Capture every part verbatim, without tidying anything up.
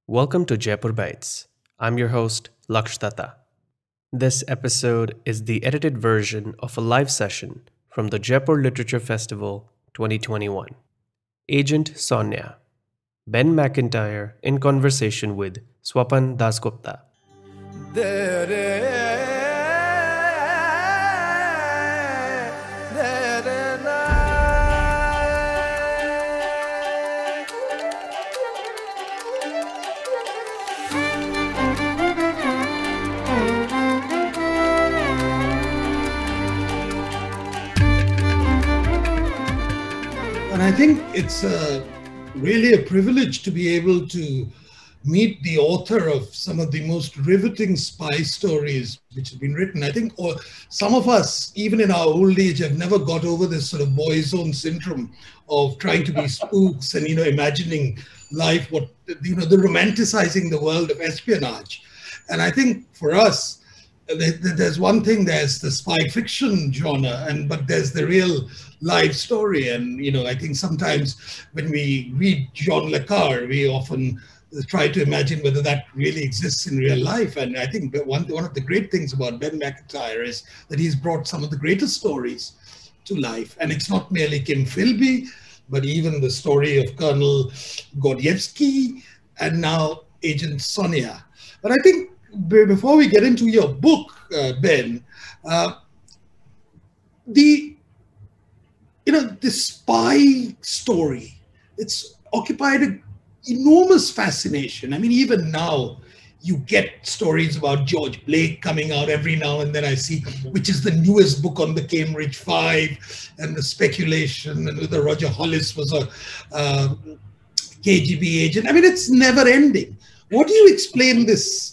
Welcome to Jaipur Bites. I'm your host, Laksh Datta. This episode is the edited version of a live session from the Jaipur Literature Festival twenty twenty-one. Agent Sonia, Ben McIntyre in conversation with Swapan Dasgupta. And I think it's uh, really a privilege to be able to meet the author of some of the most riveting spy stories which have been written. I think or some of us, even in our old age, have never got over this sort of boy's own syndrome of trying to be spooks and, you know, imagining life, what, you know, the romanticizing the world of espionage. And I think for us, there's one thing, there's the spy fiction genre, and but there's the real life story. And, you know, I think sometimes when we read John le Carre, we often try to imagine whether that really exists in real life. And I think that one, one of the great things about Ben McIntyre is that he's brought some of the greatest stories to life. And it's not merely Kim Philby, but even the story of Colonel Gordievsky and now Agent Sonia. But I think before we get into your book, uh, Ben, uh, the, you know, the spy story, it's occupied an enormous fascination. I mean, even now, you get stories about George Blake coming out every now and then. I see, which is the newest book on the Cambridge Five, and the speculation, and whether Roger Hollis was a uh, K G B agent. I mean, it's never ending. What do you explain this?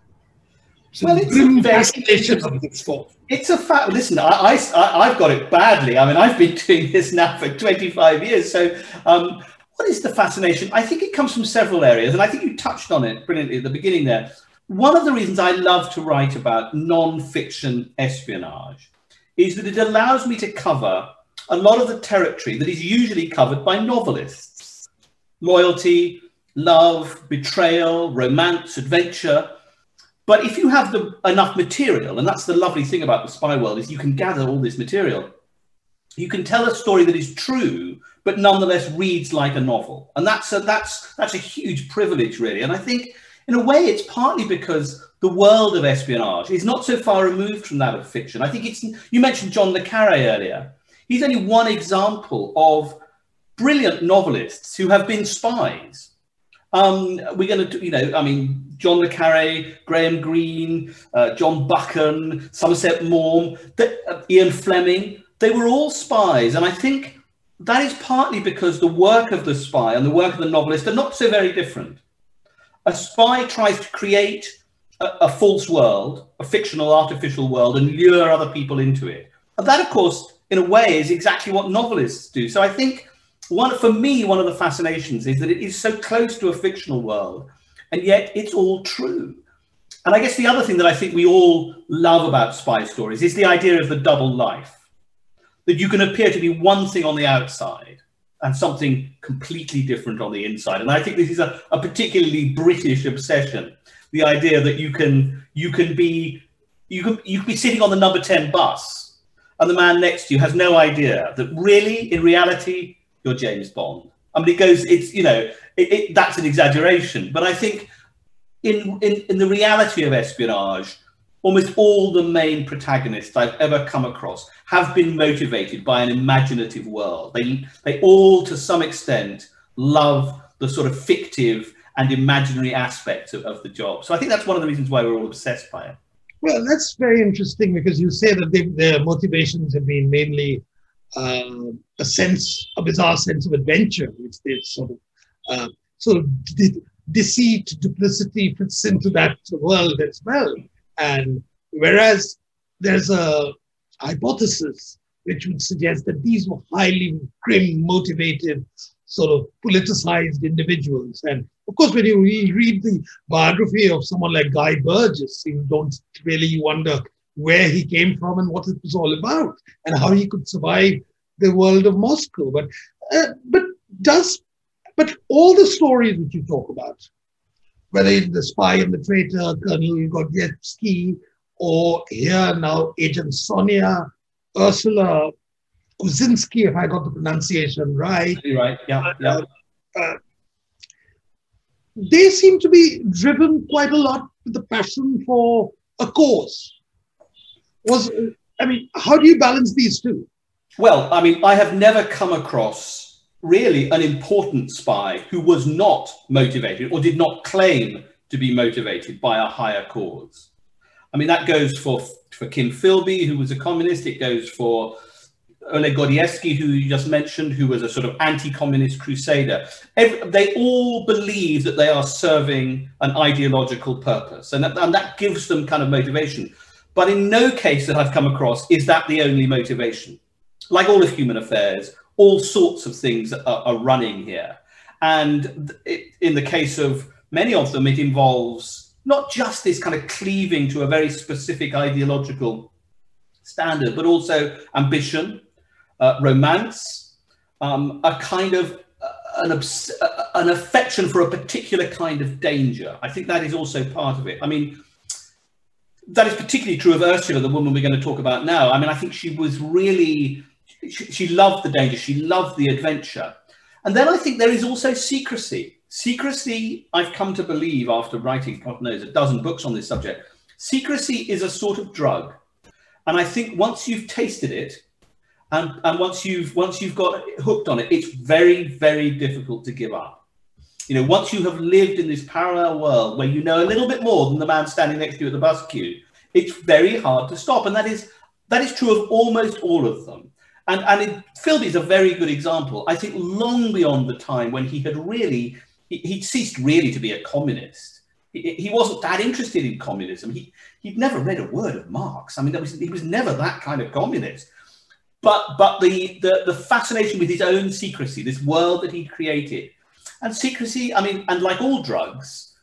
So well, it's a fascination of this for. It's a fact. Listen, I, I, I've got it badly. I mean, I've been doing this now for twenty-five years. So um, what is the fascination? I think it comes from several areas. And I think you touched on it brilliantly at the beginning there. One of the reasons I love to write about non-fiction espionage is that it allows me to cover a lot of the territory that is usually covered by novelists. Loyalty, love, betrayal, romance, adventure. But if you have the, enough material, and that's the lovely thing about the spy world, is you can gather all this material, you can tell a story that is true, but nonetheless reads like a novel. And that's a, that's, that's a huge privilege, really. And I think, in a way, it's partly because the world of espionage is not so far removed from that of fiction. I think it's, you mentioned John le Carre earlier. He's only one example of brilliant novelists who have been spies. Um, we're going to, you know, I mean, John le Carre, Graham Greene, uh, John Buchan, Somerset Maugham, the, uh, Ian Fleming, they were all spies. And I think that is partly because the work of the spy and the work of the novelist are not so very different. A spy tries to create a, a false world, a fictional, artificial world, and lure other people into it. And that, of course, in a way, is exactly what novelists do. So I think One, for me, one of the fascinations is that it is so close to a fictional world, and yet it's all true. And I guess the other thing that I think we all love about spy stories is the idea of the double life, that you can appear to be one thing on the outside and something completely different on the inside. And I think this is a, a particularly British obsession, the idea that you can you can be you can you can be sitting on the number ten bus, and the man next to you has no idea that really, in reality, you're James Bond. I mean, it goes, it's, you know, it, it, that's an exaggeration. But I think in, in, in the reality of espionage, almost all the main protagonists I've ever come across have been motivated by an imaginative world. They, they all, to some extent, love the sort of fictive and imaginary aspects of, of the job. So I think that's one of the reasons why we're all obsessed by it. Well, that's very interesting, because you say that they, their motivations have been mainly Uh, a sense, a bizarre sense of adventure, which they sort of, uh, sort of de- deceit, duplicity fits into that world as well. And whereas there's a hypothesis which would suggest that these were highly grim, motivated, sort of politicized individuals. And of course, when you re- read the biography of someone like Guy Burgess, you don't really wonder where he came from and what it was all about, and how he could survive the world of Moscow. But uh, but does but all the stories that you talk about, whether it's The Spy and the Traitor, Colonel Gordievsky, or here now Agent Sonia, Ursula Kuczynski, if I got the pronunciation right. Right, yeah, yeah. Uh, uh, they seem to be driven quite a lot with the passion for a cause. Was I mean, how do you balance these two? Well, I mean, I have never come across really an important spy who was not motivated or did not claim to be motivated by a higher cause. I mean, that goes for, for Kim Philby, who was a communist. It goes for Oleg Gordievsky, who you just mentioned, who was a sort of anti-communist crusader. Every, they all believe that they are serving an ideological purpose, and that, and that gives them kind of motivation. But in no case that I've come across is that the only motivation. Like all of human affairs, all sorts of things are, are running here. And it, in the case of many of them, it involves not just this kind of cleaving to a very specific ideological standard, but also ambition, uh, romance, um, a kind of uh, an, obs uh, an affection for a particular kind of danger. I think that is also part of it. I mean, that is particularly true of Ursula, the woman we're going to talk about now. I mean, I think she was really, she, she loved the danger, she loved the adventure. And then I think there is also secrecy. Secrecy, I've come to believe after writing, God knows, a dozen books on this subject, secrecy is a sort of drug. And I think once you've tasted it, and, and once you've once you've got hooked on it, it's very, very difficult to give up. You know, once you have lived in this parallel world where you know a little bit more than the man standing next to you at the bus queue, it's very hard to stop. And that is that is true of almost all of them. And, and it, Philby is a very good example. I think long beyond the time when he had really, he, he'd ceased really to be a communist. He, he wasn't that interested in communism. He, he'd never read a word of Marx. I mean, that was, he was never that kind of communist. But, but the, the, the fascination with his own secrecy, this world that he created, and secrecy, I mean, and like all drugs,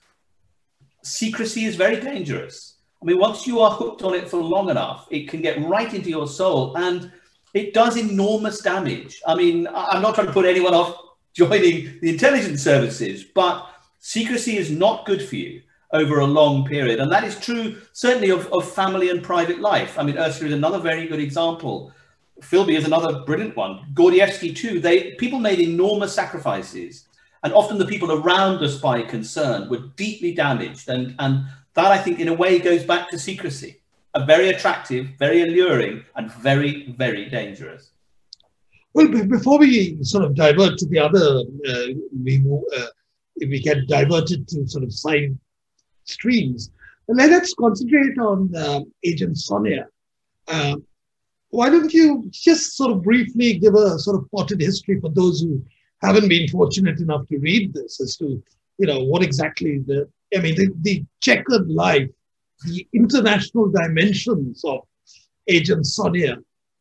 secrecy is very dangerous. I mean, once you are hooked on it for long enough, it can get right into your soul and it does enormous damage. I mean, I'm not trying to put anyone off joining the intelligence services, but secrecy is not good for you over a long period. And that is true, certainly, of, of family and private life. I mean, Ursula is another very good example. Philby is another brilliant one. Gordievsky, too. They, people made enormous sacrifices. And often the people around the spy concerned were deeply damaged. And, and that, I think, in a way, goes back to secrecy. A very attractive, very alluring, and very, very dangerous. Well, before we sort of divert to the other, uh, we move, uh, if we get diverted to sort of side streams, let's concentrate on uh, Agent Sonia. Uh, why don't you just sort of briefly give a sort of potted history for those who haven't been fortunate enough to read this as to, you know, what exactly the, I mean, the, the checkered life, the international dimensions of Agent Sonia.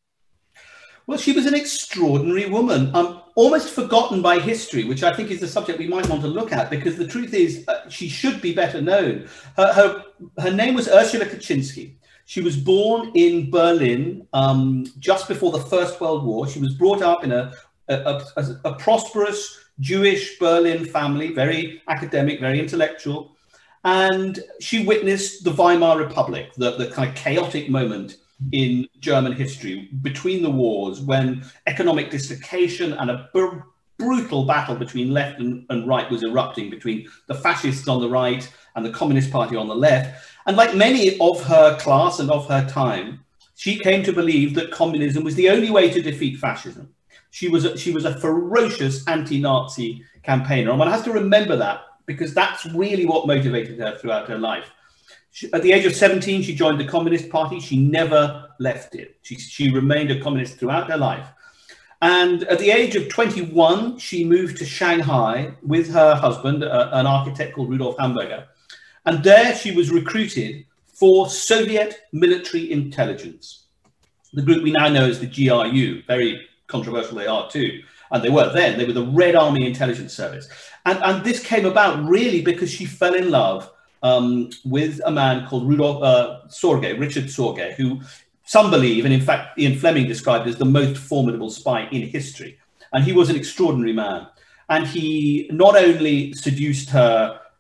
Well, she was an extraordinary woman, um, almost forgotten by history, which I think is the subject we might want to look at, because the truth is uh, she should be better known. Her, her, her name was Ursula Kuczynski. She was born in Berlin um, just before the First World War. She was brought up in a, a, a, a prosperous Jewish Berlin family, very academic, very intellectual. And she witnessed the Weimar Republic, the, the kind of chaotic moment in German history between the wars, when economic dislocation and a br brutal battle between left and, and right was erupting between the fascists on the right and the Communist Party on the left. And like many of her class and of her time, she came to believe that communism was the only way to defeat fascism. She was a, she was a ferocious anti-Nazi campaigner. And one has to remember that, because that's really what motivated her throughout her life. She, at the age of seventeen, she joined the Communist Party. She never left it. She, she remained a communist throughout her life. And at the age of twenty-one, she moved to Shanghai with her husband, uh, an architect called Rudolf Hamburger. And there she was recruited for Soviet military intelligence, the group we now know as the G R U. Very controversial they are too. And they were then. They were the Red Army Intelligence Service. And, and this came about really because she fell in love um, with a man called Rudolf uh, Sorge, Richard Sorge, who some believe, and in fact Ian Fleming described as the most formidable spy in history. And he was an extraordinary man. And he not only seduced her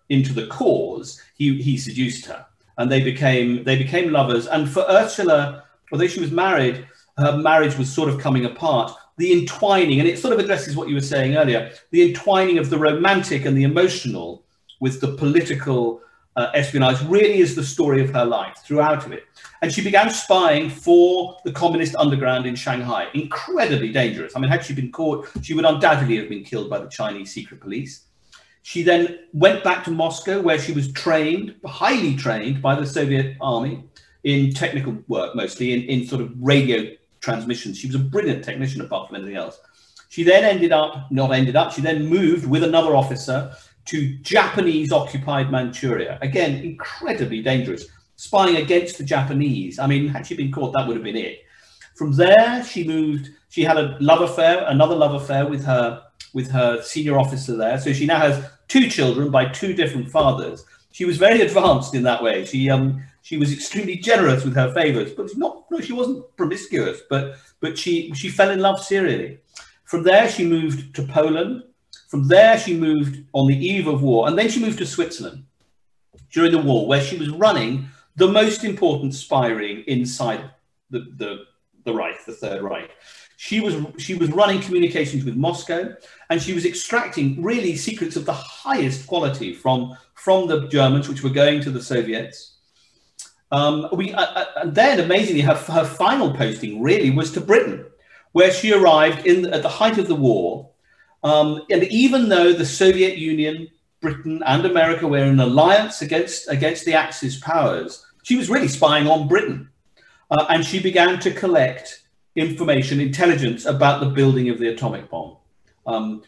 into the cause, he, he seduced her, and they became they became lovers. And for Ursula, although she was married, her marriage was sort of coming apart. The entwining, and it sort of addresses what you were saying earlier, the entwining of the romantic and the emotional with the political uh, espionage really is the story of her life throughout of it. And she began spying for the communist underground in Shanghai. Incredibly dangerous. I mean, had she been caught, she would undoubtedly have been killed by the Chinese secret police. She then went back to Moscow, where she was trained, highly trained by the Soviet army in technical work, mostly in, in sort of radio transmissions. She was a brilliant technician apart from anything else. She then ended up, not ended up, she then moved with another officer to Japanese occupied Manchuria. Again, incredibly dangerous, spying against the Japanese. I mean, had she been caught, that would have been it. From there, she moved, she had a love affair, another love affair with her, with her senior officer there. So she now has two children by two different fathers. She was very advanced in that way. She, um, she was extremely generous with her favors, but not, no, she wasn't promiscuous, but, but she, she fell in love serially. From there, she moved to Poland. From there, she moved on the eve of war, and then she moved to Switzerland during the war, where she was running the most important spy ring inside the, the, the Reich, the Third Reich. She was, she was running communications with Moscow, and she was extracting really secrets of the highest quality from, from the Germans, which were going to the Soviets. Um, we, uh, uh, and then, amazingly, her, her final posting really was to Britain, where she arrived in, at the height of the war. Um, and even though the Soviet Union, Britain and America were in alliance against, against the Axis powers, she was really spying on Britain. Uh, and she began to collect information, intelligence about the building of the atomic bomb. Um,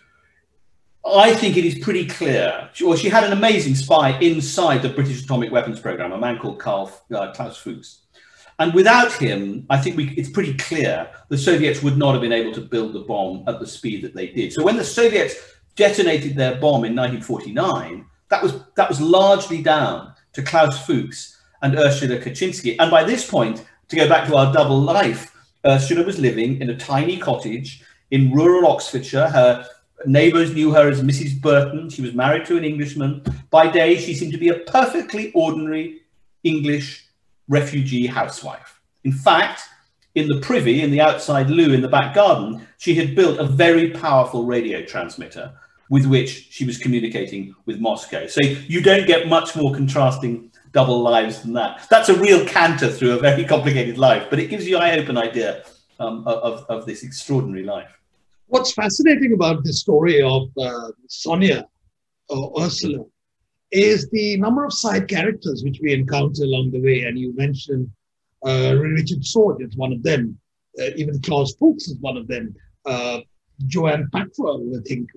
I think it is pretty clear, she, well, she had an amazing spy inside the British atomic weapons program, a man called Carl, uh, Klaus Fuchs. And without him, I think we, it's pretty clear the Soviets would not have been able to build the bomb at the speed that they did. So when the Soviets detonated their bomb in nineteen forty-nine, that was, that was largely down to Klaus Fuchs and Ursula Kaczynski. And by this point, to go back to our double life, Ursula was living in a tiny cottage in rural Oxfordshire. Her neighbours knew her as Missus Burton. She was married to an Englishman. By day, she seemed to be a perfectly ordinary English refugee housewife. In fact, in the privy, in the outside loo in the back garden, she had built a very powerful radio transmitter with which she was communicating with Moscow. So you don't get much more contrasting double lives than that. That's a real canter through a very complicated life, but it gives you, I hope, an idea um, of, of this extraordinary life. What's fascinating about the story of uh, Sonia, or Ursula, is the number of side characters which we encounter along the way. And you mentioned uh, Richard Sword is one of them. Uh, even Klaus Fuchs is one of them. Uh, Joanne Packrell, I think,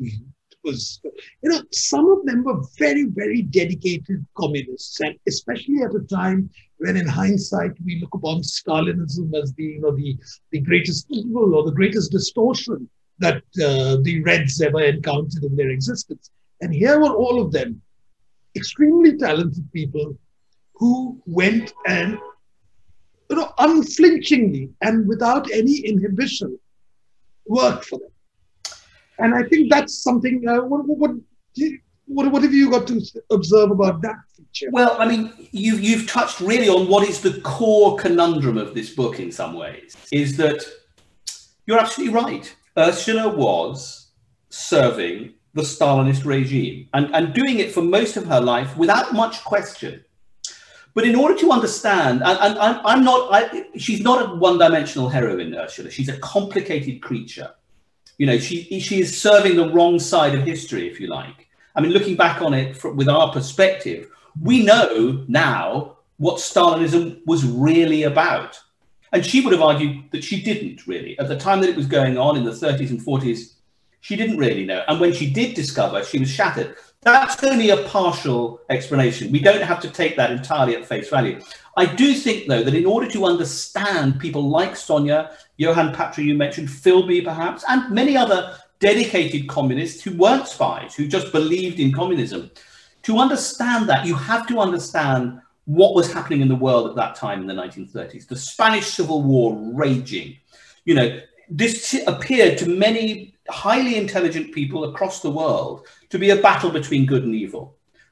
was, you know, some of them were very, very dedicated communists. And especially at a time when in hindsight, we look upon Stalinism as the, you know, the, the greatest evil or the greatest distortion that uh, the Reds ever encountered in their existence. And here were all of them, extremely talented people who went and, you know, unflinchingly and without any inhibition worked for them. And I think that's something, uh, what, what, what, what have you got to observe about that feature? Well, I mean, you, you've touched really on what is the core conundrum of this book in some ways, is that you're absolutely right. Ursula was serving the Stalinist regime and, and doing it for most of her life without much question. But in order to understand, and, and I'm, I'm not, I, she's not a one-dimensional heroine, Ursula. She's a complicated creature. You know, she, she is serving the wrong side of history, if you like. I mean, looking back on it from, with our perspective, we know now what Stalinism was really about. And she would have argued that she didn't really. At the time that it was going on in the thirties and forties, she didn't really know. And when she did discover, she was shattered. That's only a partial explanation. We don't have to take that entirely at face value. I do think, though, that in order to understand people like Sonia, Johann Patra, you mentioned, Philby perhaps, and many other dedicated communists who weren't spies, who just believed in communism, to understand that, you have to understand what was happening in the world at that time in the nineteen thirties. The Spanish Civil War raging. You know, this appeared to many highly intelligent people across the world to be a battle between good and evil.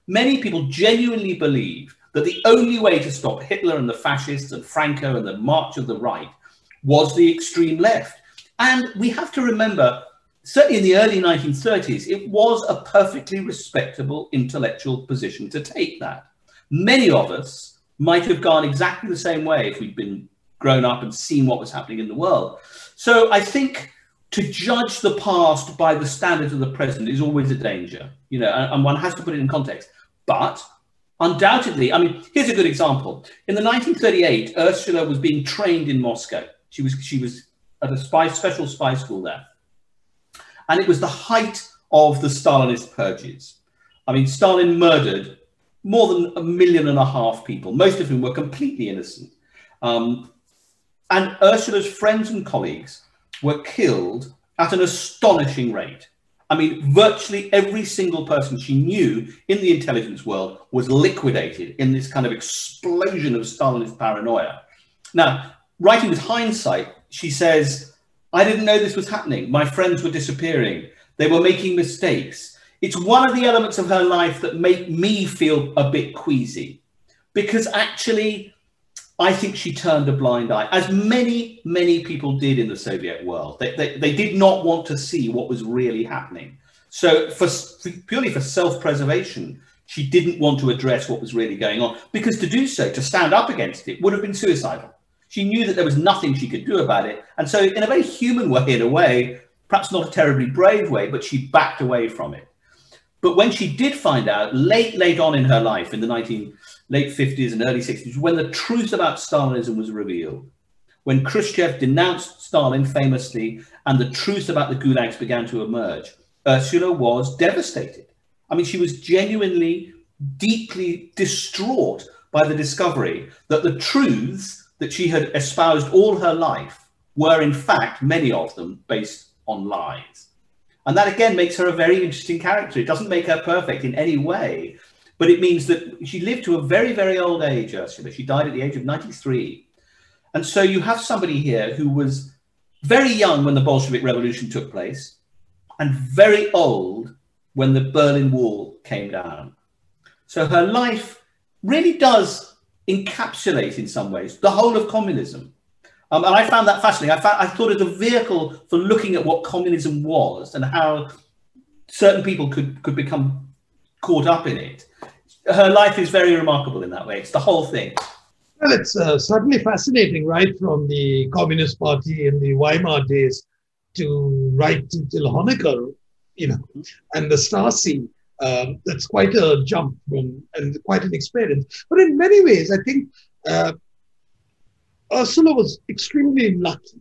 many people genuinely believe that the only way to stop Hitler and the fascists and Franco and the march of the right was the extreme left. And we have to remember, certainly in the early nineteen thirties, it was a perfectly respectable intellectual position to take that. Many of us might have gone exactly the same way if we'd been grown up and seen what was happening in the world. So I think to judge the past by the standards of the present is always a danger, you know, and, and one has to put it in context. But undoubtedly, I mean, here's a good example. In the nineteen thirty-eight, Ursula was being trained in Moscow. She was, she was at a spy, special spy school there. And it was the height of the Stalinist purges. I mean, Stalin murdered more than a million and a half people, most of whom were completely innocent. Um, and Ursula's friends and colleagues were killed at an astonishing rate. I mean, virtually every single person she knew in the intelligence world was liquidated in this kind of explosion of Stalinist paranoia. Now, writing with hindsight, she says, I didn't know this was happening. My friends were disappearing. They were making mistakes. It's one of the elements of her life that make me feel a bit queasy, because actually, I think she turned a blind eye, as many, many people did in the Soviet world. They, they, they did not want to see what was really happening. So for, for purely for self-preservation, she didn't want to address what was really going on, because to do so, to stand up against it, would have been suicidal. She knew that there was nothing she could do about it. And so in a very human way, in a way, perhaps not a terribly brave way, but she backed away from it. But when she did find out, late, late on in her life, in the nineteen, late fifties and early sixties, when the truth about Stalinism was revealed, when Khrushchev denounced Stalin famously and the truth about the gulags began to emerge, Ursula was devastated. I mean, she was genuinely, deeply distraught by the discovery that the truths that she had espoused all her life were, in fact, many of them based on lies. And that, again, makes her a very interesting character. It doesn't make her perfect in any way, but it means that she lived to a very, very old age, Ursula. She died at the age of ninety-three. And so you have somebody here who was very young when the Bolshevik Revolution took place and very old when the Berlin Wall came down. So her life really does encapsulate, in some ways, the whole of communism. Um, and I found that fascinating. I, found, I thought it was a vehicle for looking at what communism was and how certain people could, could become caught up in it. Her life is very remarkable in that way. It's the whole thing. Well, it's uh, certainly fascinating, right from the Communist Party in the Weimar days to right till Honecker, you know, and the Stasi. Um, that's quite a jump from, and quite an experience. But in many ways, I think uh, Ursula was extremely lucky.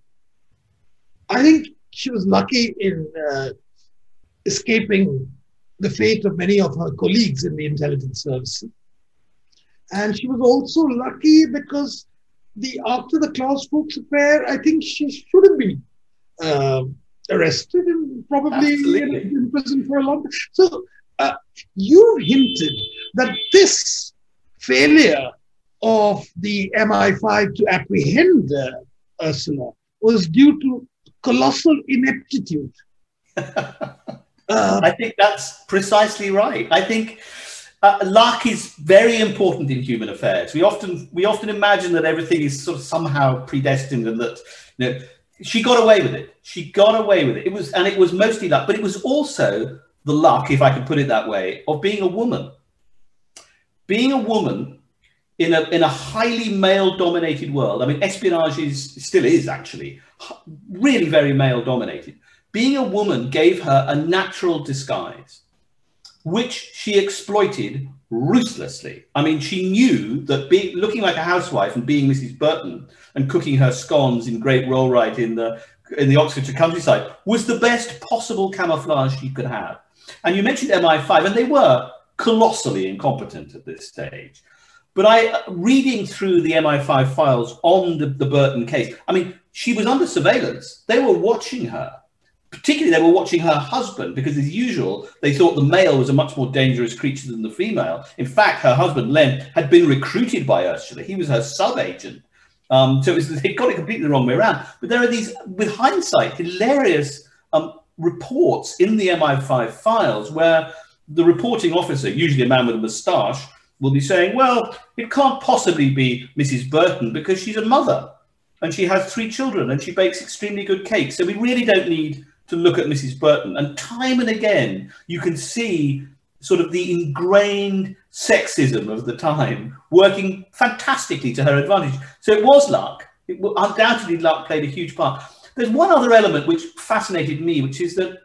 I think she was lucky in uh, escaping the fate of many of her colleagues in the intelligence services. And she was also lucky because the after the Klaus Fuchs affair, I think she should have been uh, arrested and probably in, in prison for a long time. So uh, you hinted that this failure of the M I five to apprehend uh, Ursula was due to colossal ineptitude. uh, I think that's precisely right. I think uh, luck is very important in human affairs. We often we often imagine that everything is sort of somehow predestined, and that, you know, she got away with it. She got away with it. It was, and it was mostly luck, but it was also the luck, if I can put it that way, of being a woman. Being a woman in a in a highly male-dominated world. I mean, espionage is still is actually really very male-dominated. Being a woman gave her a natural disguise, which she exploited ruthlessly. I mean, she knew that being looking like a housewife and being Missus Burton and cooking her scones in Great Rollright in the in the Oxfordshire countryside was the best possible camouflage she could have. And you mentioned M I five, and they were colossally incompetent at this stage. But I, reading through the M I five files on the, the Burton case, I mean, she was under surveillance. They were watching her. Particularly, they were watching her husband, because as usual, they thought the male was a much more dangerous creature than the female. In fact, her husband, Len, had been recruited by Ursula. He was her sub-agent. Um, so it was, they got it completely the wrong way around. But there are these, with hindsight, hilarious um, reports in the M I five files where the reporting officer, usually a man with a moustache, will be saying, well, it can't possibly be Missus Burton because she's a mother and she has three children and she bakes extremely good cakes. So we really don't need to look at Missus Burton. And time and again, you can see sort of the ingrained sexism of the time working fantastically to her advantage. So it was luck. It, undoubtedly, luck played a huge part. There's one other element which fascinated me, which is that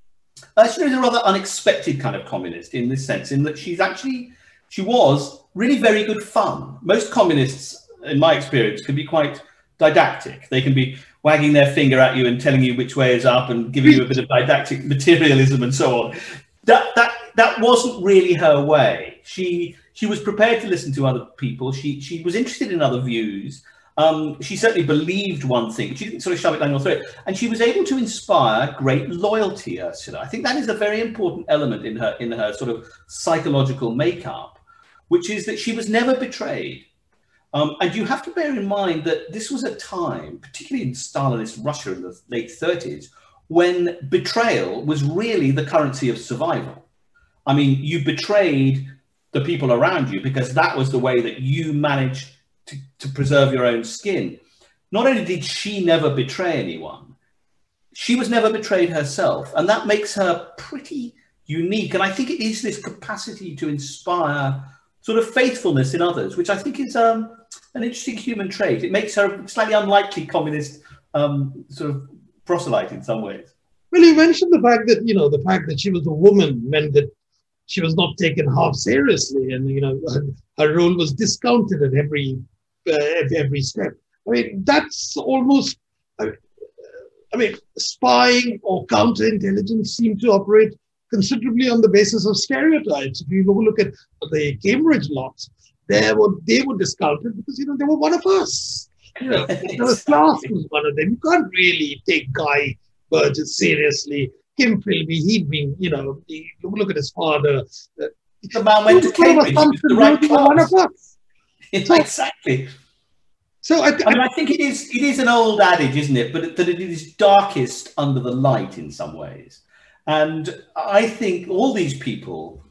Ursula is a rather unexpected kind of communist in this sense, in that she's actually, she was really very good fun. Most communists, in my experience, can be quite didactic. They can be wagging their finger at you and telling you which way is up and giving you a bit of didactic materialism and so on. That that that wasn't really her way. She she was prepared to listen to other people. She she was interested in other views. Um, she certainly believed one thing. She didn't sort of shove it down your throat. And she was able to inspire great loyalty, Ursula. I think that is a very important element in her in her sort of psychological makeup, which is that she was never betrayed. Um, and you have to bear in mind that this was a time, particularly in Stalinist Russia in the late thirties, when betrayal was really the currency of survival. I mean, you betrayed the people around you because that was the way that you managed to, to preserve your own skin. Not only did she never betray anyone, she was never betrayed herself. And that makes her pretty unique. And I think it is this capacity to inspire sort of faithfulness in others, which I think is um, an interesting human trait. It makes her a slightly unlikely communist um, sort of proselyte in some ways. Well, you mentioned the fact that, you know, the fact that she was a woman meant that she was not taken half seriously, and, you know, her, her role was discounted at every uh, at every step. I mean, that's almost, I mean, I mean, spying or counterintelligence seem to operate considerably on the basis of stereotypes. If you look at the Cambridge lots, they were, they were discounted because, you know, they were one of us. You know, the class was one of them. You can't really take Guy Burgess seriously. Kim Philby, he'd been, you know, he, look at his father. Uh, the man went to Cambridge. The right one of us. So, exactly. So I, th- I mean, I think it is it is an old adage, isn't it? But that it is darkest under the light in some ways. And I think all these people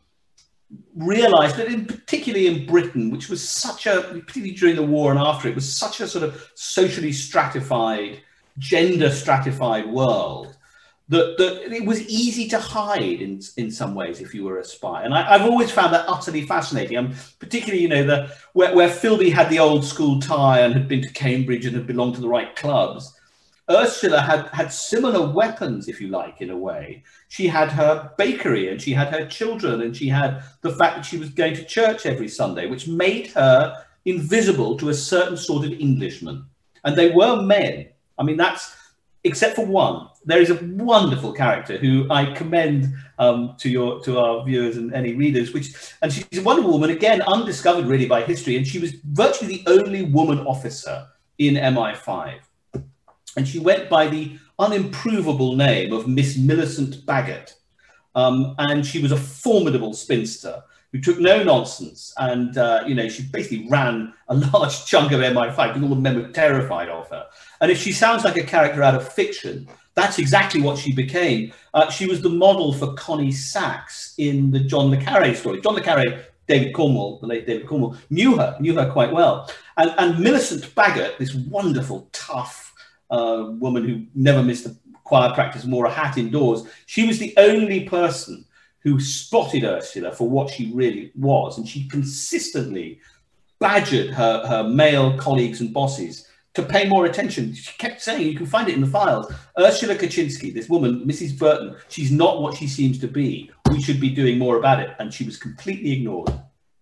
realized that, in particularly in Britain, which was such a, particularly during the war and after, it was such a sort of socially stratified, gender stratified world, that, that it was easy to hide in, in some ways if you were a spy. And I, I've always found that utterly fascinating. I'm particularly, you know, the where, where Philby had the old school tie and had been to Cambridge and had belonged to the right clubs. Ursula had, had similar weapons, if you like, in a way. She had her bakery and she had her children and she had the fact that she was going to church every Sunday, which made her invisible to a certain sort of Englishman. And they were men. I mean, that's, except for one. There is a wonderful character who I commend um, to your to our viewers and any readers, which, and she's a wonderful woman, again, undiscovered really by history. And she was virtually the only woman officer in M I five. And she went by the unimprovable name of Miss Millicent Baggott. Um, and she was a formidable spinster who took no nonsense. And, uh, you know, she basically ran a large chunk of M I five because all the men were terrified of her. And if she sounds like a character out of fiction, that's exactly what she became. Uh, she was the model for Connie Sachs in the John le Carré story. John le Carré, David Cornwell, the late David Cornwell, knew her, knew her quite well. And, and Millicent Baggott, this wonderful, tough, Uh, woman who never missed a choir practice and wore a hat indoors. She was the only person who spotted Ursula for what she really was. And she consistently badgered her, her male colleagues and bosses to pay more attention. She kept saying, you can find it in the files, Ursula Kaczynski, this woman, Missus Burton, she's not what she seems to be. We should be doing more about it. And she was completely ignored.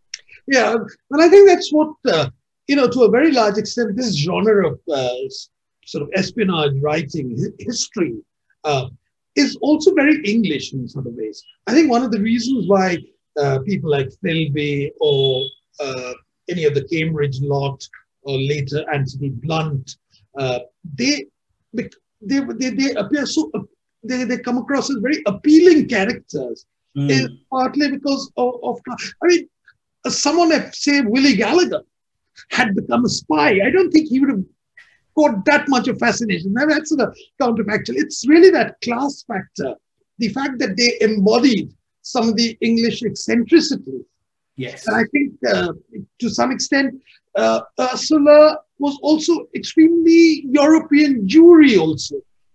Yeah, and I think that's what, uh, you know, to a very large extent, this genre of uh, sort of espionage writing history uh, is also very English in sort of ways. I think one of the reasons why uh, people like Philby or uh, any of the Cambridge lot or later Anthony Blunt, uh, they, they, they, they appear so, they, they come across as very appealing characters, mm. is partly because of, of, I mean, someone like, say, Willie Gallagher had become a spy. I don't think he would have got that much of fascination. I mean, that's sort of counterfactual. It's really that class factor, the fact that they embodied some of the English eccentricities. Yes. And I think uh, to some extent, uh, Ursula was also extremely European Jewry also.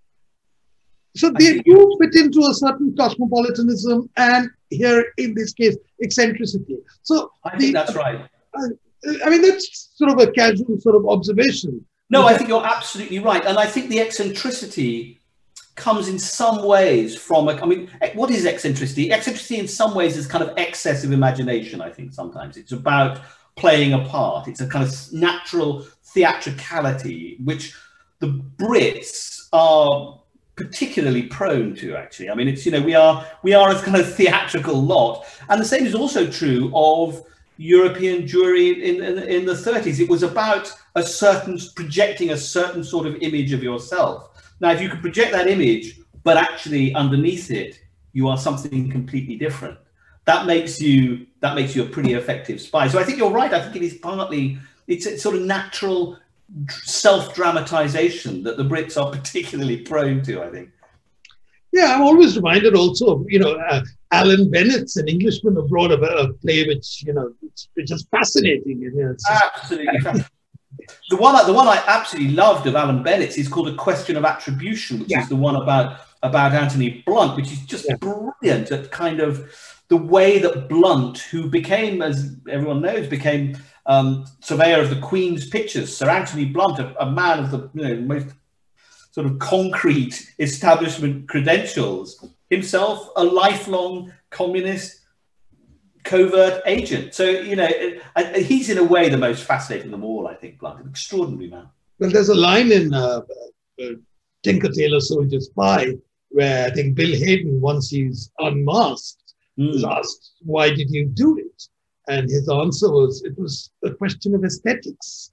So they do fit into a certain cosmopolitanism and here in this case, eccentricity. So I think the, that's right. Uh, I mean, that's sort of a casual sort of observation. No, I think you're absolutely right. And I think the eccentricity comes in some ways from, a, I mean, what is eccentricity? Eccentricity in some ways is kind of excessive imagination, I think sometimes. It's about playing a part. It's a kind of natural theatricality, which the Brits are particularly prone to, actually. I mean, it's, you know, we are, we are a kind of theatrical lot. And the same is also true of European Jewry in, in, in the thirties. It was about a certain, projecting a certain sort of image of yourself. Now, if you could project that image, but actually underneath it, you are something completely different, that makes you, that makes you a pretty effective spy. So I think you're right. I think it is partly, it's a sort of natural self-dramatization that the Brits are particularly prone to, I think. Yeah, I'm always reminded also of, you know, uh, Alan Bennett's An Englishman Abroad, a, a play which, you know, it's, it's just fascinating. You know, it's just... Absolutely fascinating. The one, the one I absolutely loved of Alan Bennett's is called A Question of Attribution, which yeah. is the one about, about Anthony Blunt, which is just yeah. brilliant at kind of the way that Blunt, who became, as everyone knows, became um, surveyor of the Queen's Pictures, Sir Anthony Blunt, a, a man of the, you know, most sort of concrete establishment credentials, himself a lifelong communist covert agent. So, you know, he's in a way the most fascinating of them all, I think, Blunt, an extraordinary man. Well, there's a line in uh, uh, Tinker Tailor Soldier Spy where I think Bill Hayden, once he's unmasked, mm. is asked, why did you do it? And his answer was, it was a question of aesthetics.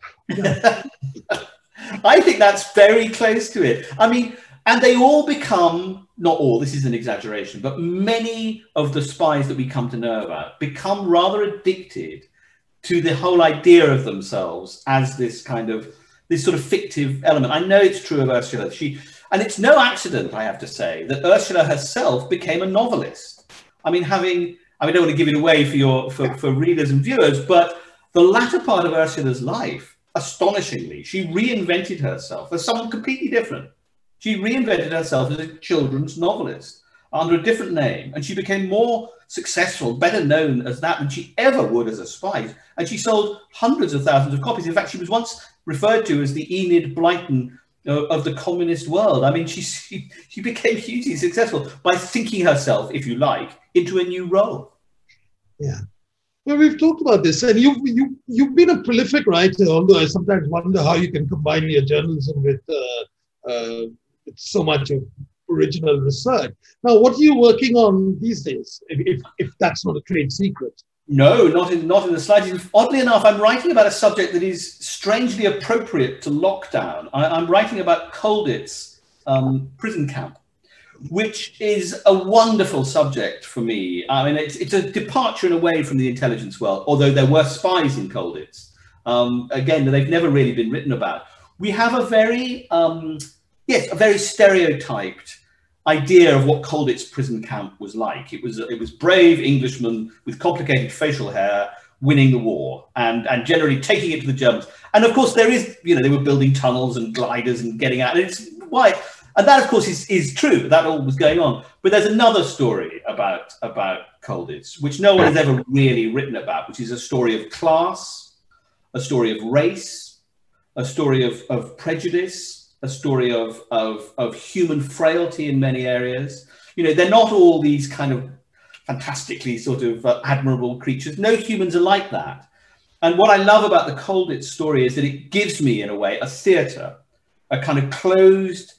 I think that's very close to it. I mean, and they all become, not all, this is an exaggeration, but many of the spies that we come to know about become rather addicted to the whole idea of themselves as this kind of, this sort of fictive element. I know it's true of Ursula. She, and it's no accident, I have to say, that Ursula herself became a novelist. I mean, having, I mean, I don't want to give it away for your, for, for readers and viewers, but the latter part of Ursula's life, astonishingly, she reinvented herself as someone completely different. She reinvented herself as a children's novelist under a different name, and she became more successful, better known as that than she ever would as a spy. And she sold hundreds of thousands of copies. In fact, she was once referred to as the Enid Blyton uh, of the communist world. I mean, she, she, she became hugely successful by thinking herself, if you like, into a new role. Yeah. Well, we've talked about this, and you've, you, you've been a prolific writer, although I sometimes wonder how you can combine your journalism with, uh, uh, with so much of original research. Now, what are you working on these days, if, if, if that's not a trade secret? No, not in, not in the slightest. Oddly enough, I'm writing about a subject that is strangely appropriate to lockdown. I, I'm writing about Colditz um, prison camp, which is a wonderful subject for me. I mean, it's, it's a departure in a way from the intelligence world, although there were spies in Colditz. Um, again, they've never really been written about. We have a very, um, yes, a very stereotyped idea of what Colditz prison camp was like. It was, it was brave Englishmen with complicated facial hair winning the war and, and generally taking it to the Germans. And of course, there is, you know, they were building tunnels and gliders and getting out. And it's why. And that, of course, is, is true. That all was going on. But there's another story about, about Colditz, which no one has ever really written about, which is a story of class, a story of race, a story of, of prejudice, a story of, of, of human frailty in many areas. You know, they're not all these kind of fantastically sort of uh, admirable creatures. No humans are like that. And what I love about the Colditz story is that it gives me, in a way, a theatre, a kind of closed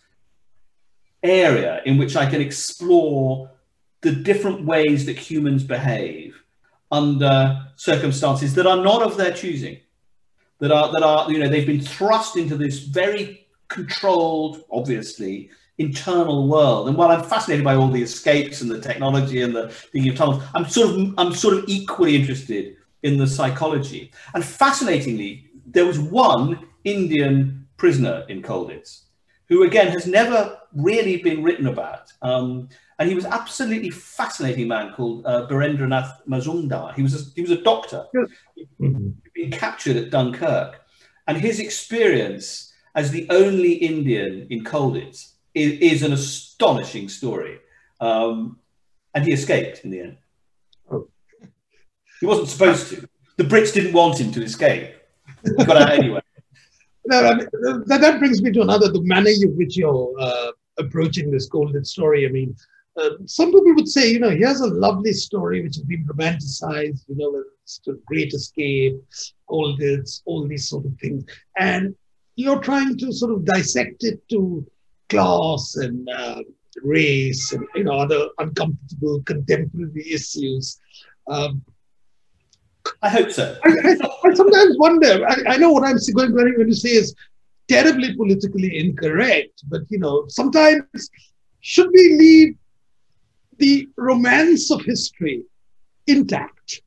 area in which I can explore the different ways that humans behave under circumstances that are not of their choosing, that are, that are, you know, they've been thrust into this very controlled, obviously, internal world. And while I'm fascinated by all the escapes and the technology and the thinking of tunnels, I'm sort of, I'm sort of equally interested in the psychology. And fascinatingly, there was one Indian prisoner in Colditz who, again, has never really been written about. Um, and he was absolutely fascinating man called uh, Birendranath Mazumdar. He was a, he was a doctor. Mm-hmm. He'd been captured at Dunkirk, and his experience as the only Indian in Colditz is, is an astonishing story. Um, and he escaped in the end. Oh. He wasn't supposed to. The Brits didn't want him to escape. He got out anyway. No, I mean, that, that brings me to another, the manner in which you're uh, approaching this Colditz story. I mean, uh, some people would say, you know, here's a lovely story which has been romanticized, you know, it's the Great Escape, Colditz, all these sort of things. And you're trying to sort of dissect it to class and uh, race and, you know, other uncomfortable contemporary issues. Um, I hope so. I, I, I sometimes wonder, I, I know what I'm going, going to say is terribly politically incorrect, but, you know, sometimes should we leave the romance of history intact?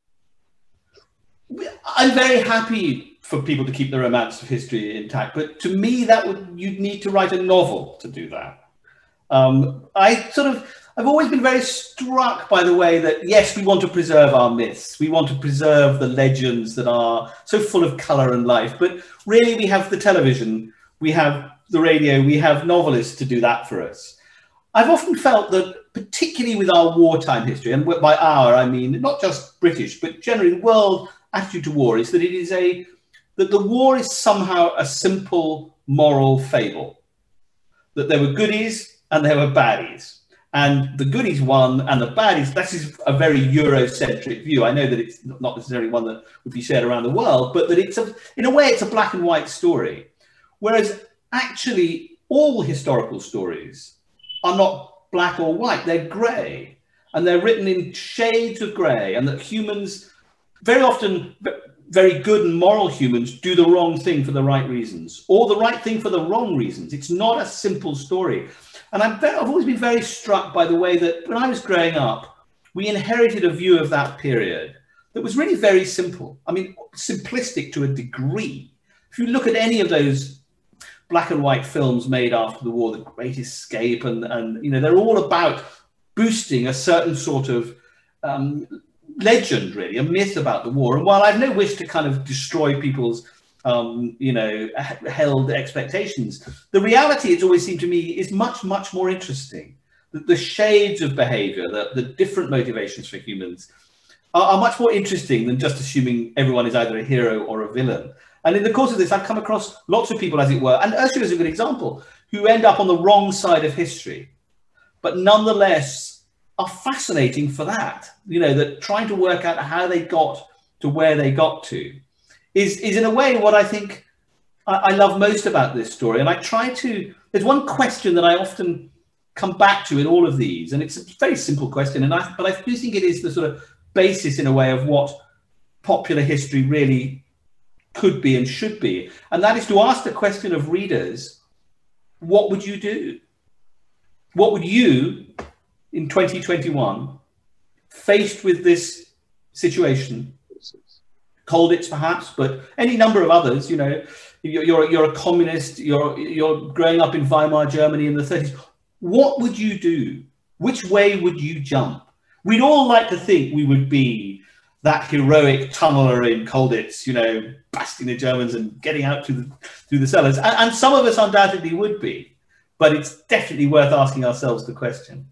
I'm very happy for people to keep the romance of history intact, but to me, that would you'd need to write a novel to do that. Um, I sort of, I've always been very struck by the way that, yes, we want to preserve our myths. We want to preserve the legends that are so full of color and life. But really, we have the television, we have the radio, we have novelists to do that for us. I've often felt that, particularly with our wartime history, and by our, I mean, not just British, but generally the world attitude to war, is that it is a, that the war is somehow a simple moral fable. That there were goodies and there were baddies. And the goodies won, and the baddies, that is a very Eurocentric view. I know that it's not necessarily one that would be shared around the world, but that it's, a, in a way, it's a black and white story. Whereas actually, all historical stories are not black or white, they're grey. And they're written in shades of grey, and that humans, very often, very good and moral humans, do the wrong thing for the right reasons, or the right thing for the wrong reasons. It's not a simple story. And I'm very, I've always been very struck by the way that when I was growing up, we inherited a view of that period that was really very simple. I mean, simplistic to a degree. If you look at any of those black and white films made after the war, The Great Escape, and, and you know, they're all about boosting a certain sort of um, legend, really, a myth about the war. And while I've no wish to kind of destroy people's Um, you know, held expectations, the reality, it's always seemed to me, is much, much more interesting. The, the shades of behavior, the, the different motivations for humans are, are much more interesting than just assuming everyone is either a hero or a villain. And in the course of this, I've come across lots of people, as it were, and Ursula is a good example, who end up on the wrong side of history, but nonetheless are fascinating for that. You know, that trying to work out how they got to where they got to is, is in a way what I think I, I love most about this story. And I try to, there's one question that I often come back to in all of these, and it's a very simple question, and I, but I do think it is the sort of basis in a way of what popular history really could be and should be. And that is to ask the question of readers, what would you do? What would you, in twenty twenty-one, faced with this situation, Colditz perhaps, but any number of others, you know, you're, you're, you're a communist, you're, you're growing up in Weimar Germany in the thirties. What would you do? Which way would you jump? We'd all like to think we would be that heroic tunneler in Colditz, you know, blasting the Germans and getting out through the, through the cellars. And, and some of us undoubtedly would be, but it's definitely worth asking ourselves the question.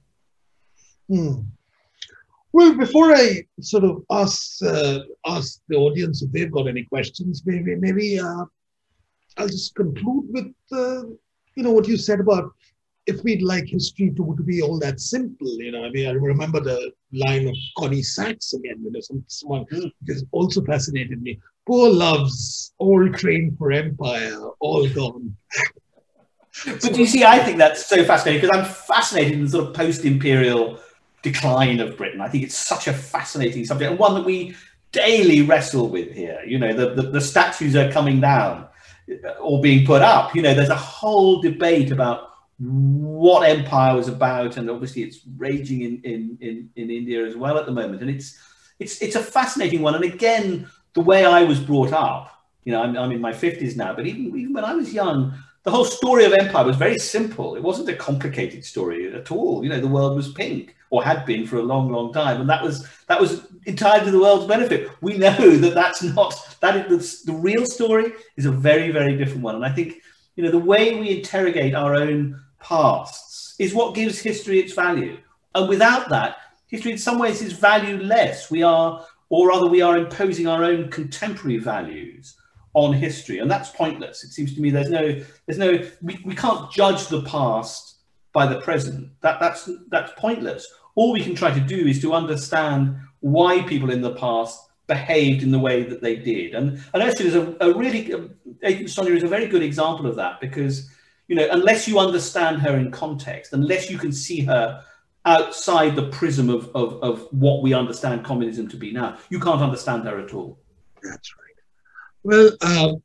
Hmm. Well, before I sort of ask uh, ask the audience if they've got any questions, maybe maybe uh, I'll just conclude with uh, you know what you said about if we'd like history to, to be all that simple. You know, I mean, I remember the line of Connie Sachs again. You know, some, someone just also fascinated me. Poor loves, all trained for empire, all gone. But so, you see, I think that's so fascinating because I'm fascinated in the sort of post-imperial decline of Britain. I think it's such a fascinating subject, and one that we daily wrestle with here. You know, the, the, the statues are coming down or being put up. You know, there's a whole debate about what empire was about, and obviously it's raging in, in, in, in India as well at the moment. And it's it's it's a fascinating one. And again, the way I was brought up, you know, I'm, I'm in my fifties now, but even, even when I was young, the whole story of empire was very simple. It wasn't a complicated story at all. You know, the world was pink, or had been for a long, long time, and that was that was entirely to the world's benefit. We know that that's not that is the, the real story is a very, very different one. And I think, you know, the way we interrogate our own pasts is what gives history its value. And without that, history in some ways is valueless. We are, or rather, we are imposing our own contemporary values on history, and that's pointless. It seems to me there's no, there's no, we, we can't judge the past by the present. That that's that's pointless. All we can try to do is to understand why people in the past behaved in the way that they did. And and Ursula is a, a really, Agent Sonia is a very good example of that, because, you know, unless you understand her in context, unless you can see her outside the prism of of, of what we understand communism to be now, you can't understand her at all. That's right. Well, uh,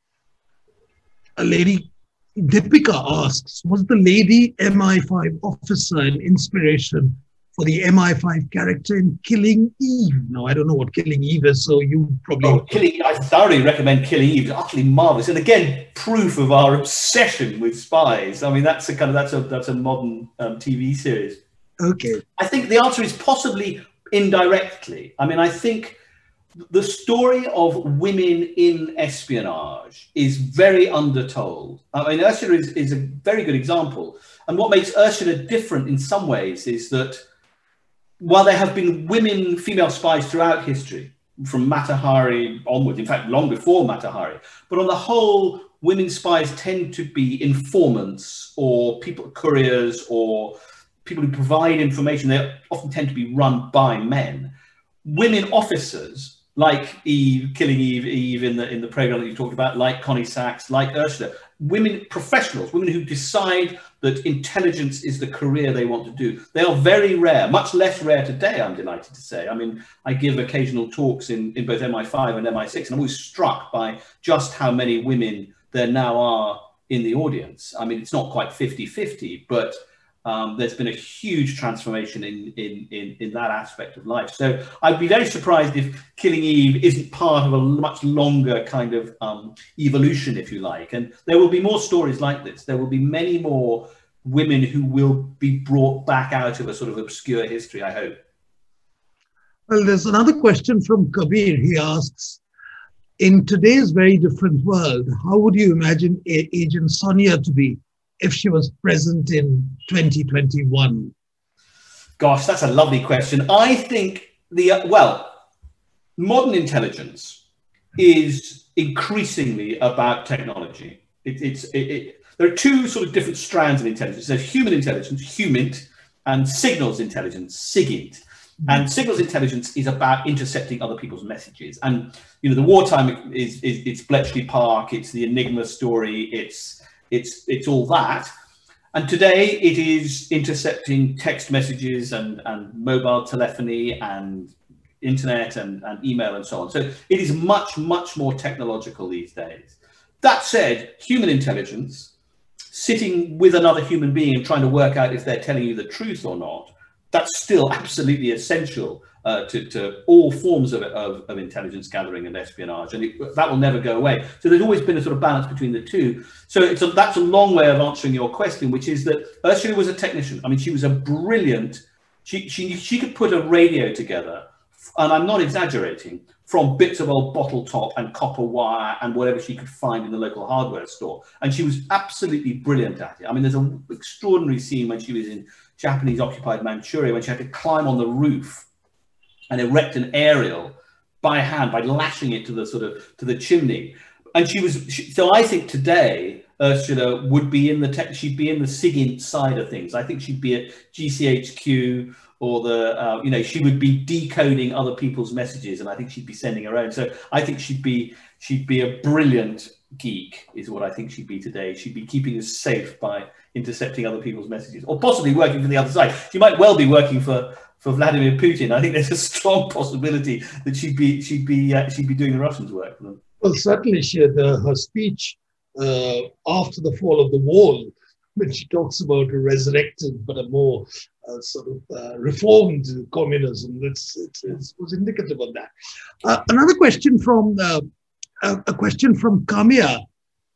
a lady, Deepika asks, was the lady M I five officer an inspiration for the M I five character in Killing Eve? Now, I don't know what Killing Eve is, so you probably... Oh, Killing, I thoroughly recommend Killing Eve. It's utterly marvellous. And again, proof of our obsession with spies. I mean, that's a kind of, that's a, that's a modern um, T V series. Okay. I think the answer is possibly indirectly. I mean, I think the story of women in espionage is very undertold. I mean, Ursula is, is a very good example. And what makes Ursula different in some ways is that while there have been women, female spies throughout history, from Mata Hari onwards, in fact, long before Mata Hari, but on the whole, women spies tend to be informants or people, couriers, or people who provide information. They often tend to be run by men. Women officers, like Eve, Killing Eve, Eve in the in the program that you talked about, like Connie Sachs, like Ursula, women professionals, women who decide that intelligence is the career they want to do. They are very rare, much less rare today, I'm delighted to say. I mean, I give occasional talks in, in both M I five and M I six, and I'm always struck by just how many women there now are in the audience. I mean, it's not quite fifty fifty, but Um, there's been a huge transformation in, in, in, in that aspect of life. So I'd be very surprised if Killing Eve isn't part of a much longer kind of um, evolution, if you like. And there will be more stories like this. There will be many more women who will be brought back out of a sort of obscure history, I hope. Well, there's another question from Kabir. He asks, in today's very different world, how would you imagine Agent Sonia to be if she was present in twenty twenty-one? Gosh, that's a lovely question. I think the, uh, well, modern intelligence is increasingly about technology. It, it's, it, it, there are two sort of different strands of intelligence. There's human intelligence, HUMINT, and signals intelligence, SIGINT. Mm-hmm. And signals intelligence is about intercepting other people's messages. And, you know, the wartime is, is it's Bletchley Park, it's the Enigma story, it's, It's it's all that. And today it is intercepting text messages and, and mobile telephony and internet and, and email and so on. So it is much, much more technological these days. That said, human intelligence, sitting with another human being and trying to work out if they're telling you the truth or not, that's still absolutely essential uh, to, to all forms of, of, of intelligence gathering and espionage, and it, that will never go away. So there's always been a sort of balance between the two. So it's a, that's a long way of answering your question, which is that Ursula was a technician. I mean, she was a brilliant, she, she, she could put a radio together, and I'm not exaggerating, from bits of old bottle top and copper wire and whatever she could find in the local hardware store. And she was absolutely brilliant at it. I mean, there's an extraordinary scene when she was in Japanese occupied Manchuria, when she had to climb on the roof and erect an aerial by hand, by lashing it to the sort of to the chimney. And she was, she, so I think today Ursula would be in the tech, she'd be in the SIGINT side of things. I think she'd be at G C H Q, or the, uh, you know, she would be decoding other people's messages, and I think she'd be sending her own. So I think she'd be, she'd be a brilliant geek, is what I think she'd be today. She'd be keeping us safe by intercepting other people's messages, or possibly working for the other side. She might well be working for, for Vladimir Putin. I think there's a strong possibility that she'd be, she'd be, uh, she'd be doing the Russians' work for them. Well, certainly she had uh, her speech uh, after the fall of the wall, when she talks about a resurrected but a more uh, sort of uh, reformed communism. That's it, it was indicative of that. Uh, another question from uh, a, a question from Kamia.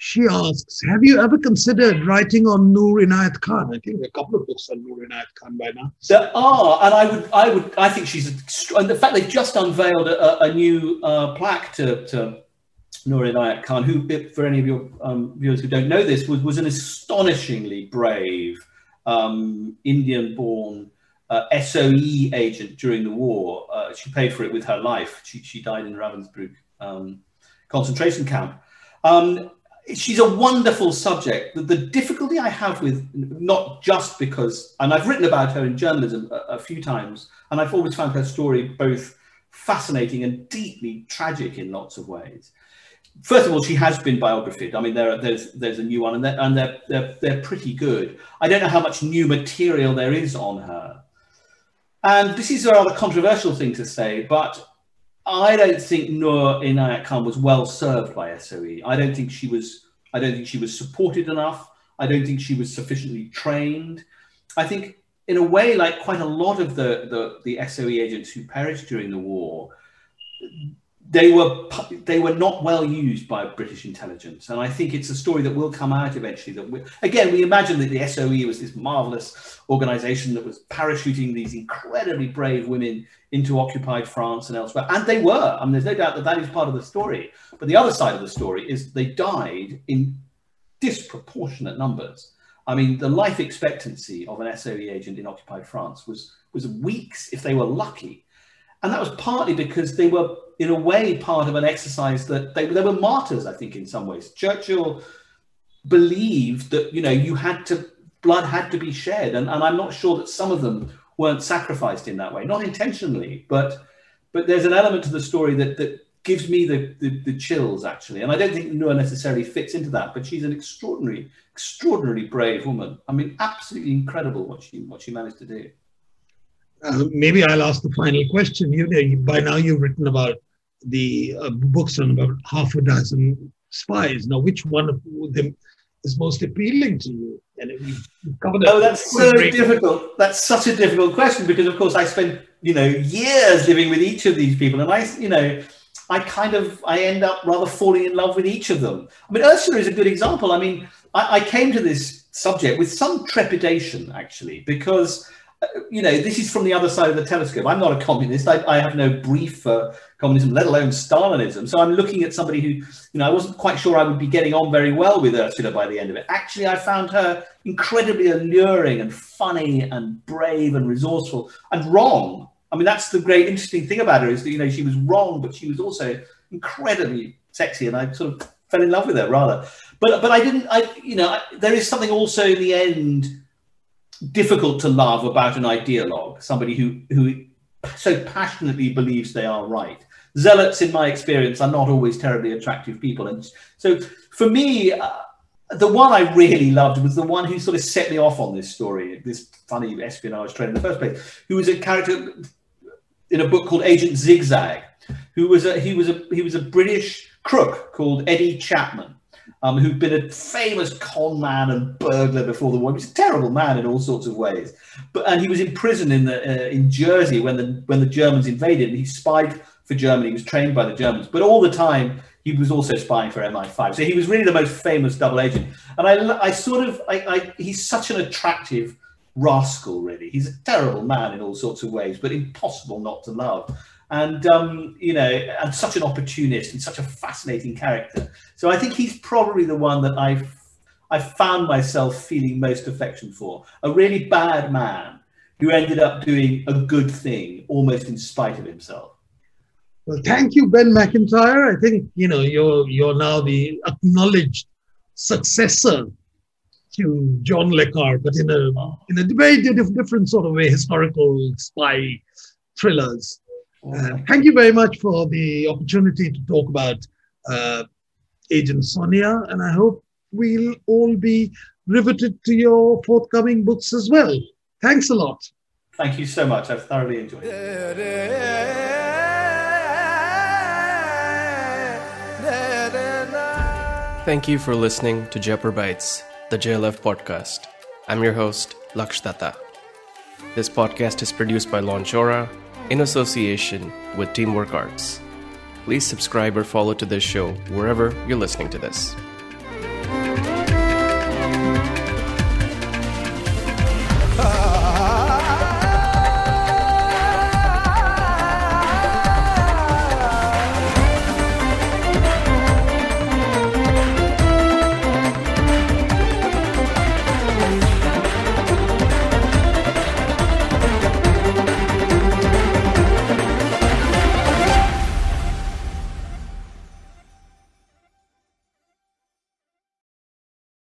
She asks, have you ever considered writing on Noor Inayat Khan? I think a couple of books on Noor Inayat Khan by now. There are, and I would, I would, I think she's, a, and the fact they've just unveiled a, a new uh, plaque to, to Noor Inayat Khan, who, for any of your um, viewers who don't know this, was, was an astonishingly brave um, Indian-born uh, S O E agent during the war. Uh, she paid for it with her life. She, she died in Ravensbrück um, concentration camp. Um, She's a wonderful subject. The, the difficulty I have with, not just because, and I've written about her in journalism a, a few times, and I've always found her story both fascinating and deeply tragic in lots of ways. First of all, she has been biographied. I mean, there are, there's there's a new one, and they're, and they're they're they're pretty good. I don't know how much new material there is on her, and this is a rather controversial thing to say, but I don't think Noor Inayat Khan was well served by S O E. I don't think she was. I don't think she was supported enough. I don't think she was sufficiently trained. I think, in a way, like quite a lot of the the, the S O E agents who perished during the war, they were they were not well used by British intelligence. And I think it's a story that will come out eventually. That we, again, we imagine that the S O E was this marvelous organization that was parachuting these incredibly brave women into occupied France and elsewhere. And they were. I mean, there's no doubt that that is part of the story. But the other side of the story is they died in disproportionate numbers. I mean, the life expectancy of an S O E agent in occupied France was, was weeks if they were lucky. And that was partly because they were, in a way, part of an exercise that they, they were martyrs, I think, in some ways. Churchill believed that, you know, you had to, blood had to be shed. And, and I'm not sure that some of them weren't sacrificed in that way, not intentionally, but but there's an element to the story that that gives me the, the, the chills, actually. And I don't think Noor necessarily fits into that, but she's an extraordinary, extraordinarily brave woman. I mean, absolutely incredible what she what she managed to do. Uh, maybe I'll ask the final question. You know, by now you've written about the uh, books on about half a dozen spies. Now, which one of them is most appealing to you? And we've covered oh, that's so difficult. That's such a difficult question because, of course, I spent, you know, years living with each of these people, and I, you know, I kind of, I end up rather falling in love with each of them. I mean, Ursula is a good example. I mean, I, I came to this subject with some trepidation, actually, because, you know, this is from the other side of the telescope. I'm not a communist. I, I have no brief for communism, let alone Stalinism. So I'm looking at somebody who, you know, I wasn't quite sure I would be getting on very well with Ursula by the end of it. Actually, I found her incredibly alluring and funny and brave and resourceful and wrong. I mean, that's the great interesting thing about her is that, you know, she was wrong, but she was also incredibly sexy. And I sort of fell in love with her rather. But, but I didn't, I, you know, I, there is something also in the end difficult to love about an ideologue, somebody who who so passionately believes they are right. Zealots, in my experience, are not always terribly attractive people. And so for me, uh, the one I really loved was the one who sort of set me off on this story, this funny espionage trend in the first place, who was a character in a book called Agent Zigzag, who was a, he was a, he was a British crook called Eddie Chapman. Um, who'd been a famous con man and burglar before the war. He was a terrible man in all sorts of ways. But and he was in prison in the uh, in Jersey when the when the Germans invaded, and he spied for Germany. He was trained by the Germans, but all the time he was also spying for M I five. So he was really the most famous double agent. And I I sort of I, I he's such an attractive rascal. Really, he's a terrible man in all sorts of ways, but impossible not to love. And, um, you know, and such an opportunist and such a fascinating character. So I think he's probably the one that I've, I've found myself feeling most affection for. A really bad man who ended up doing a good thing almost in spite of himself. Well, thank you, Ben Macintyre. I think, you know, you're, you're now the acknowledged successor to John Le Carre, but in a, in a very different sort of way, historical spy thrillers. Uh, thank you very much for the opportunity to talk about uh, Agent Sonia, and I hope we'll all be riveted to your forthcoming books as well. Thanks a lot. Thank you so much. I've thoroughly enjoyed it. Thank you for listening to Jaipur Bites, the J L F podcast. I'm your host, Laksh Datta. This podcast is produced by Launchora in association with Teamwork Arts. Please subscribe or follow to this show wherever you're listening to this.